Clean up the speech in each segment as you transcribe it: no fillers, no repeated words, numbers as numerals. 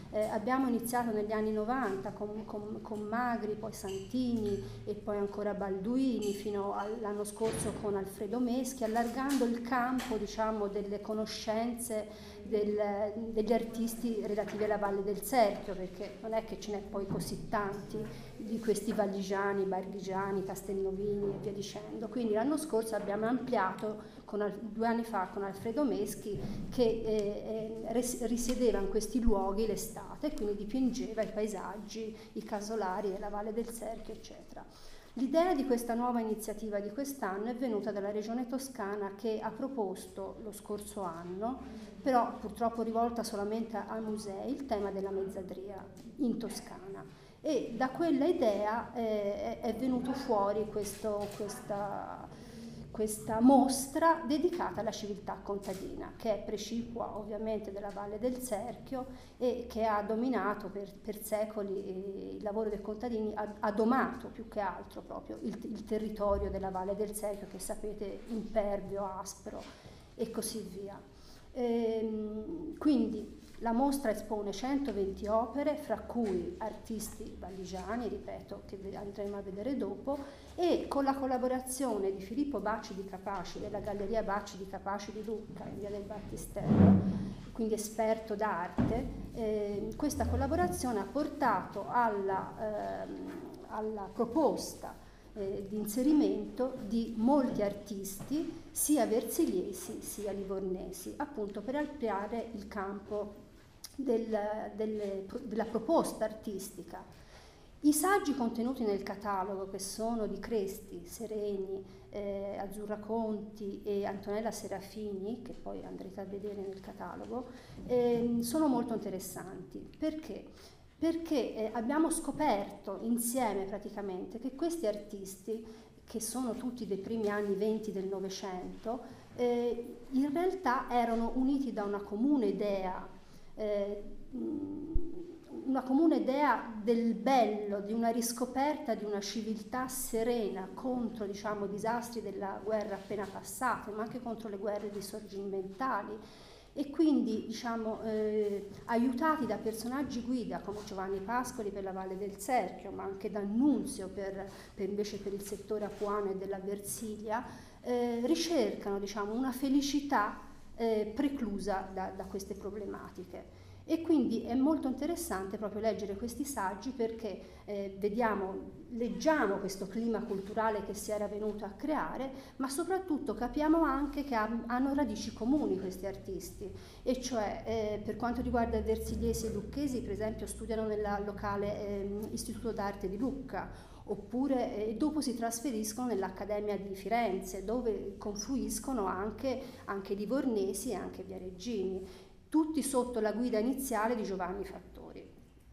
Abbiamo iniziato negli anni 90 con Magri, poi Santini e poi ancora Balduini, fino all'anno scorso con Alfredo Meschi, allargando il campo, diciamo, delle conoscenze degli artisti relativi alla Valle del Serchio, perché non è che ce n'è poi così tanti di questi valligiani, barghigiani, castelnovini e via dicendo. Quindi l'anno scorso abbiamo ampliato, 2 anni fa, con Alfredo Meschi, che risiedeva in questi luoghi l'estate e quindi dipingeva i paesaggi, i casolari della Valle del Serchio, eccetera. L'idea di questa nuova iniziativa di quest'anno è venuta dalla Regione Toscana, che ha proposto lo scorso anno, però purtroppo rivolta solamente ai musei, il tema della mezzadria in Toscana. E da quella idea è venuto fuori questa mostra dedicata alla civiltà contadina, che è precipua ovviamente della Valle del Serchio e che ha dominato per secoli il lavoro dei contadini, ha domato più che altro proprio il territorio della Valle del Serchio, che sapete impervio, aspro e così via. Quindi la mostra espone 120 opere, fra cui artisti valligiani, ripeto, che andremo a vedere dopo, e con la collaborazione di Filippo Bacci di Capaci, della Galleria Bacci di Capaci di Lucca, in via del Battistello, quindi esperto d'arte, questa collaborazione ha portato alla proposta di inserimento di molti artisti, sia versiliesi sia livornesi, appunto per ampliare il campo della proposta artistica. I saggi contenuti nel catalogo, che sono di Cresti, Sereni, Azzurra Conti e Antonella Serafini, che poi andrete a vedere nel catalogo, sono molto interessanti. Perché? Perché abbiamo scoperto insieme praticamente che questi artisti, che sono tutti dei primi anni 20 del Novecento, in realtà erano uniti da una comune idea del bello, di una riscoperta di una civiltà serena contro, diciamo, i disastri della guerra appena passata, ma anche contro le guerre risorgimentali. E quindi, diciamo, aiutati da personaggi guida come Giovanni Pascoli per la Valle del Serchio, ma anche D'Annunzio invece per il settore apuano e della Versilia, ricercano, diciamo, una felicità preclusa da queste problematiche. E quindi è molto interessante proprio leggere questi saggi, perché leggiamo questo clima culturale che si era venuto a creare, ma soprattutto capiamo anche che hanno radici comuni questi artisti, e cioè per quanto riguarda versiliesi e lucchesi, per esempio, studiano nel locale Istituto d'Arte di Lucca, oppure dopo si trasferiscono nell'Accademia di Firenze, dove confluiscono anche livornesi e anche viareggini, tutti sotto la guida iniziale di Giovanni Fattori.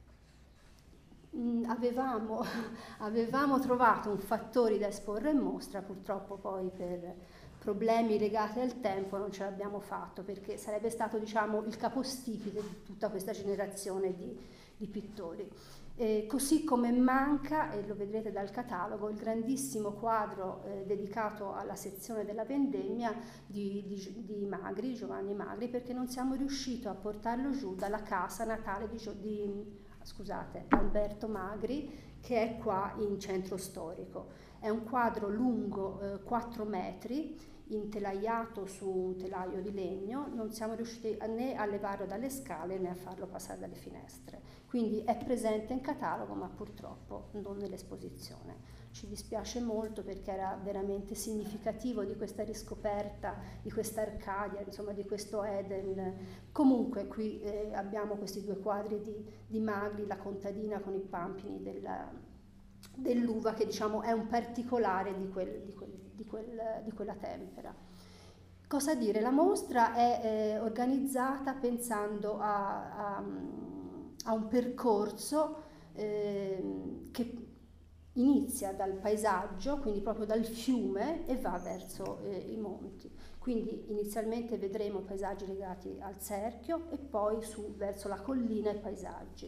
Avevamo trovato un Fattori da esporre in mostra, purtroppo poi per problemi legati al tempo non ce l'abbiamo fatto, perché sarebbe stato, diciamo, il capostipite di tutta questa generazione di pittori. Così come manca, e lo vedrete dal catalogo, il grandissimo quadro dedicato alla sezione della vendemmia di Magri, Giovanni Magri, perché non siamo riusciti a portarlo giù dalla casa natale di Alberto Magri, che è qua in centro storico. È un quadro lungo 4 metri, intelaiato su un telaio di legno, non siamo riusciti né a levarlo dalle scale né a farlo passare dalle finestre. Quindi è presente in catalogo, ma purtroppo non nell'esposizione. Ci dispiace molto, perché era veramente significativo di questa riscoperta, di questa Arcadia, insomma di questo Eden. Comunque qui abbiamo questi 2 quadri di Magri, la contadina con i pampini dell'uva, che, diciamo, è un particolare di quella tempera. Cosa dire? La mostra è organizzata pensando a un percorso che inizia dal paesaggio, quindi proprio dal fiume, e va verso i monti. Quindi inizialmente vedremo paesaggi legati al cerchio e poi su verso la collina e paesaggi.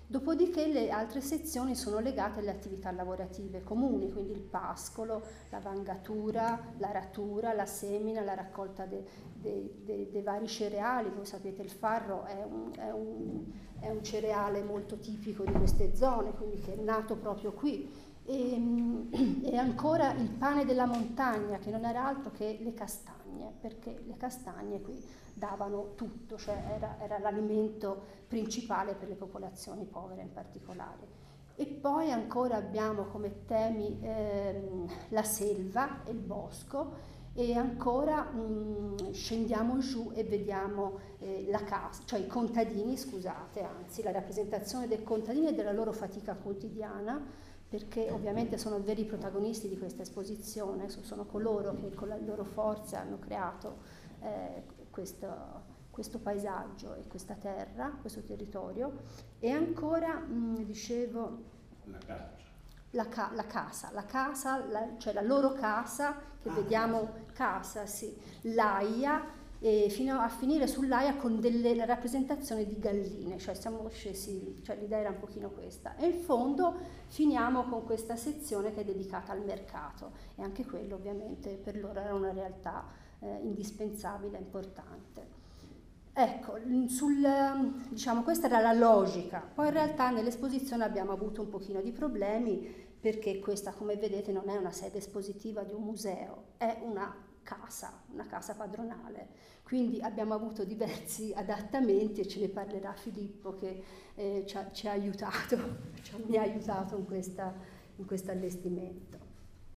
Dopodiché le altre sezioni sono legate alle attività lavorative comuni, quindi il pascolo, la vangatura, l'aratura, la semina, la raccolta dei vari cereali. Voi sapete il farro è un cereale molto tipico di queste zone, quindi che è nato proprio qui. E ancora il pane della montagna, che non era altro che le castagne, perché le castagne qui davano tutto, cioè era l'alimento principale per le popolazioni povere in particolare. E poi ancora abbiamo come temi la selva e il bosco, e ancora scendiamo giù e vediamo la casa, cioè i contadini, scusate, anzi la rappresentazione dei contadini e della loro fatica quotidiana, perché ovviamente sono i veri protagonisti di questa esposizione, sono coloro che con le loro forze hanno creato questo paesaggio e questa terra, questo territorio. E ancora, dicevo, la casa, cioè la loro casa, che vediamo, casa, sì, l'aia, e fino a finire sull'aia con delle rappresentazioni di galline, cioè siamo scesi, cioè l'idea era un pochino questa. E in fondo finiamo con questa sezione che è dedicata al mercato, e anche quello ovviamente per loro era una realtà indispensabile, importante. Ecco, diciamo, questa era la logica. Poi in realtà nell'esposizione abbiamo avuto un pochino di problemi, perché questa, come vedete, non è una sede espositiva di un museo, è una casa padronale. Quindi abbiamo avuto diversi adattamenti, e ce ne parlerà Filippo, che ci ha aiutato, mi ha aiutato in questo allestimento.